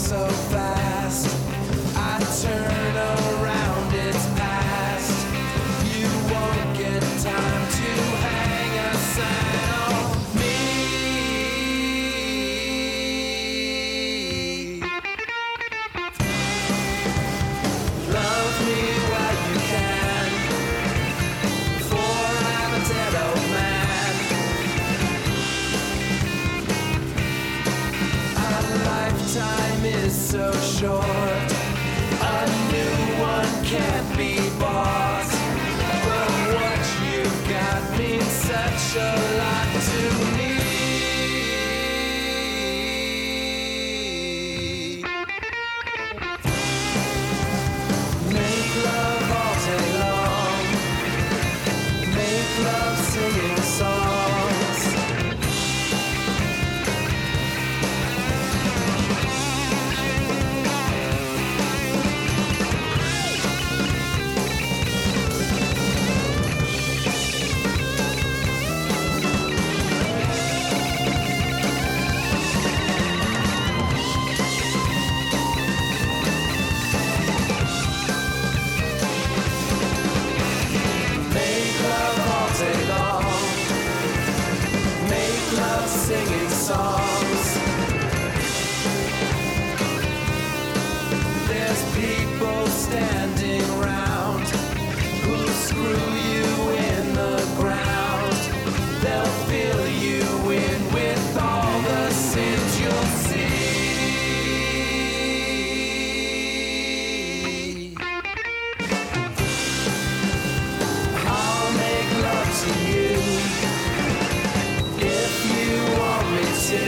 so fast. I turn around, it's past. You won't get time to hang a sign on me. Love me while you can, for I'm a dead old man. Our lifetime is so short, a new one can't be bought. But what you've got means such a lot to me. Make love all day long, make love singing songs. Make love all day long, make love singing songs. There's people standing round who'll screw you in the ground. They'll fill you in with all the sins you'll see. I'll make love to you if you want me to.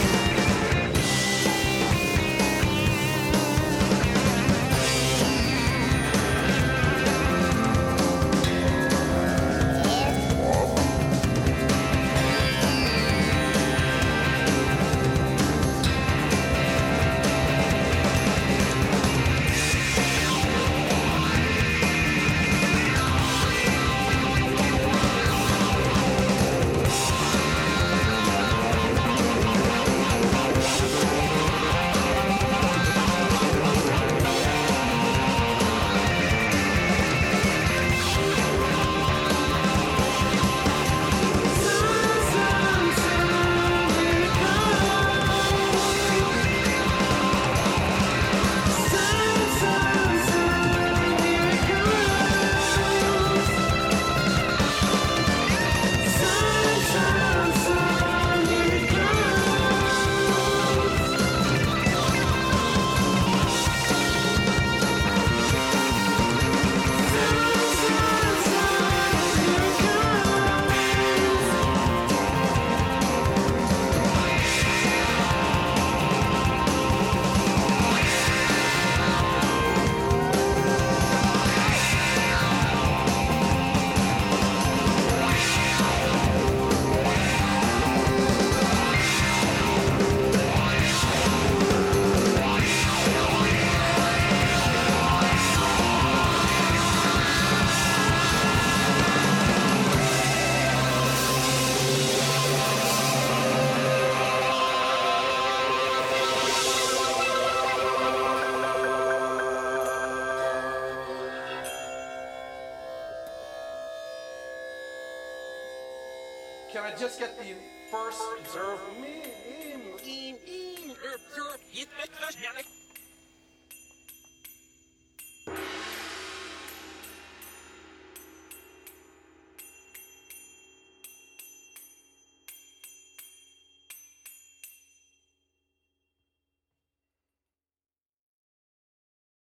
Can I just get the first observe? Observe.